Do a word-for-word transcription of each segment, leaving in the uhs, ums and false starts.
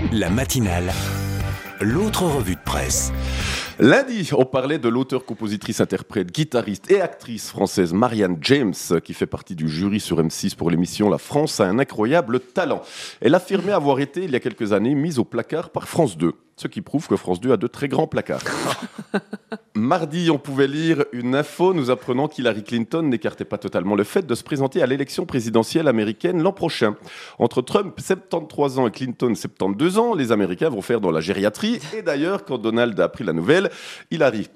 La matinale, l'autre revue de presse. Lundi, on parlait de l'auteure, compositrice, interprète, guitariste et actrice française Marianne James, qui fait partie du jury sur M six pour l'émission La France a un incroyable talent. Elle affirmait avoir été, il y a quelques années, mise au placard par France deux, ce qui prouve que France deux a de très grands placards. Mardi, on pouvait lire une info nous apprenant qu'Hillary Clinton n'écartait pas totalement le fait de se présenter à l'élection présidentielle américaine l'an prochain. Entre Trump, soixante-treize ans, et Clinton, soixante-douze ans, les Américains vont faire dans la gériatrie. Et d'ailleurs, quand Donald a appris la nouvelle, Hillary...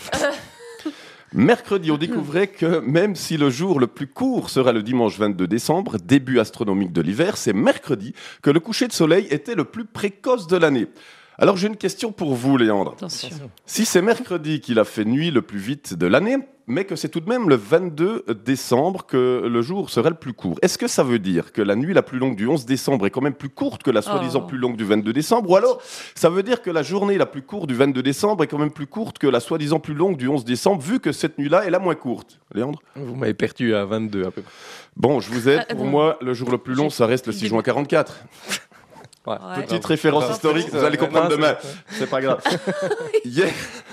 Mercredi, on découvrait que même si le jour le plus court sera le dimanche vingt-deux décembre, début astronomique de l'hiver, c'est mercredi que le coucher de soleil était le plus précoce de l'année. Alors j'ai une question pour vous, Léandre. Attention. Si c'est mercredi qu'il a fait nuit le plus vite de l'année, mais que c'est tout de même le vingt-deux décembre que le jour serait le plus court, est-ce que ça veut dire que la nuit la plus longue du onze décembre est quand même plus courte que la soi-disant Oh. plus longue du vingt-deux décembre? Ou alors, ça veut dire que la journée la plus courte du vingt-deux décembre est quand même plus courte que la soi-disant plus longue du onze décembre, vu que cette nuit-là est la moins courte? Léandre? Vous m'avez perdu à vingt-deux à peu près. Bon, je vous aide. Ah, Pour bon. moi, le jour le plus long, ça reste le six juin quarante-quatre. Ouais. Ouais. Petite référence Non, historique, c'est- vous allez comprendre non, demain. c'est- C'est pas grave. Hier,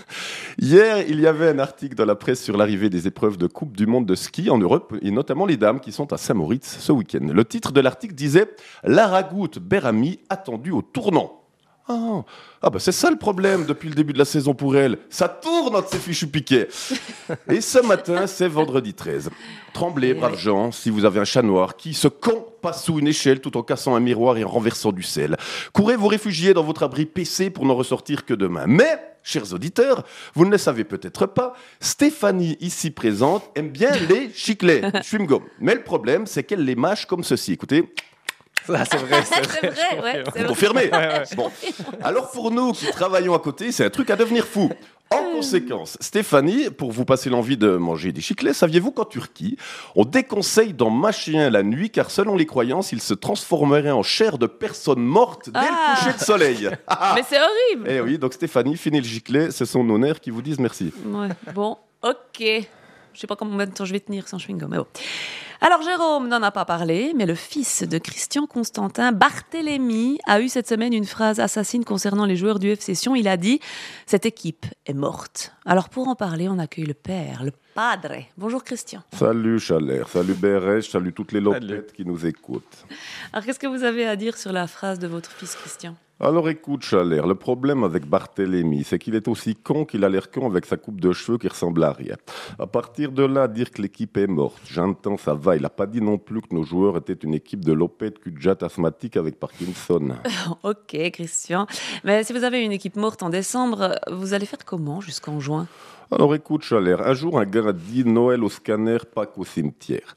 hier, il y avait un article dans la presse sur l'arrivée des épreuves de Coupe du Monde de ski en Europe, et notamment les dames qui sont à Saint-Moritz ce week-end. Le titre de l'article disait « Lara Goutte-Beramy attendue au tournant ». Ah, ah bah c'est ça le problème depuis le début de la saison pour elle. Ça tourne entre ces fichus piquets. Et ce matin, c'est vendredi treize. Tremblez, Eh braves oui. gens, si vous avez un chat noir qui se camp passe sous une échelle tout en cassant un miroir et en renversant du sel. Courez vous réfugier dans votre abri P C pour n'en ressortir que demain. Mais, chers auditeurs, vous ne le savez peut-être pas, Stéphanie, ici présente, aime bien les chiclets, chewing-gum. Mais le problème, c'est qu'elle les mâche comme ceci. Écoutez, Ça, c'est vrai, c'est C'est vrai. vrai, ouais. c'est vous vrai. confirmez? Bon. Alors pour nous qui travaillons à côté, c'est un truc à devenir fou. En conséquence, Stéphanie, pour vous passer l'envie de manger des chiclets, saviez-vous qu'en Turquie, on déconseille d'en mâcher un la nuit car selon les croyances, il se transformerait en chair de personne morte dès Ah. le coucher de soleil. Mais c'est horrible. Eh oui, donc Stéphanie, fini le giclet, ce sont nos nerfs qui vous disent merci. Ouais. Bon, ok. Je sais pas combien de temps je vais tenir sans chewing-gum, mais bon. Alors Jérôme n'en a pas parlé, mais le fils de Christian Constantin, Barthélemy, a eu cette semaine une phrase assassine concernant les joueurs du F C Sion. Il a dit « Cette équipe est morte ». Alors pour en parler, on accueille le père, le padre. Bonjour Christian. Salut Chalère, salut Bérèche, salut toutes les Salut. lopettes qui nous écoutent. Alors qu'est-ce que vous avez à dire sur la phrase de votre fils Christian ? Alors écoute Chalère, le problème avec Barthélemy, c'est qu'il est aussi con qu'il a l'air con avec sa coupe de cheveux qui ressemble à rien. À partir de là, dire que l'équipe est morte, j'entends, ça va. Il n'a pas dit non plus que nos joueurs étaient une équipe de lopettes cul-de-jatte asthmatiques avec Parkinson. Ok Christian. Mais si vous avez une équipe morte en décembre, vous allez faire comment jusqu'en juin ? Alors écoute Chalère, un jour un gars a dit Noël au scanner, Pâques au cimetière.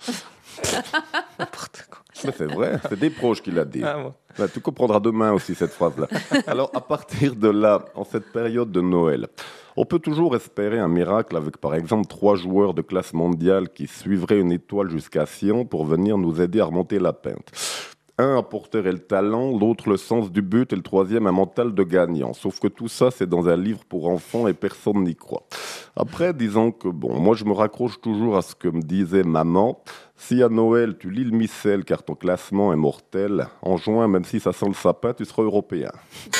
N'importe quoi. Mais c'est vrai, c'est des proches qui l'a dit. Ah, moi. Là, tu comprendras demain aussi cette phrase-là. Alors, à partir de là, en cette période de Noël, on peut toujours espérer un miracle avec, par exemple, trois joueurs de classe mondiale qui suivraient une étoile jusqu'à Sion pour venir nous aider à remonter la pente. Un apporterait le talent, l'autre le sens du but et le troisième un mental de gagnant. Sauf que tout ça, c'est dans un livre pour enfants et personne n'y croit. Après, disons que, bon, moi je me raccroche toujours à ce que me disait maman. Si à Noël, tu lis le missel car ton classement est mortel, en juin, même si ça sent le sapin, tu seras européen.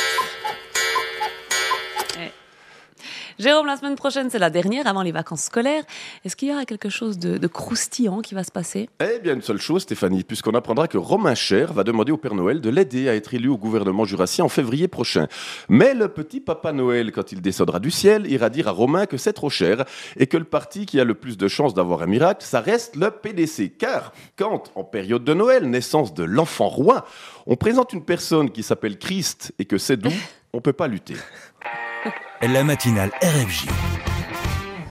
Jérôme, la semaine prochaine, c'est la dernière avant les vacances scolaires. Est-ce qu'il y aura quelque chose de, de croustillant qui va se passer ? Eh bien, une seule chose, Stéphanie, puisqu'on apprendra que Romain Cher va demander au Père Noël de l'aider à être élu au gouvernement jurassien en février prochain. Mais le petit Papa Noël, quand il descendra du ciel, ira dire à Romain que c'est trop cher et que le parti qui a le plus de chances d'avoir un miracle, ça reste le P D C. Car quand, en période de Noël, naissance de l'enfant roi, on présente une personne qui s'appelle Christ et que c'est doux, on peut pas lutter. La matinale R F J.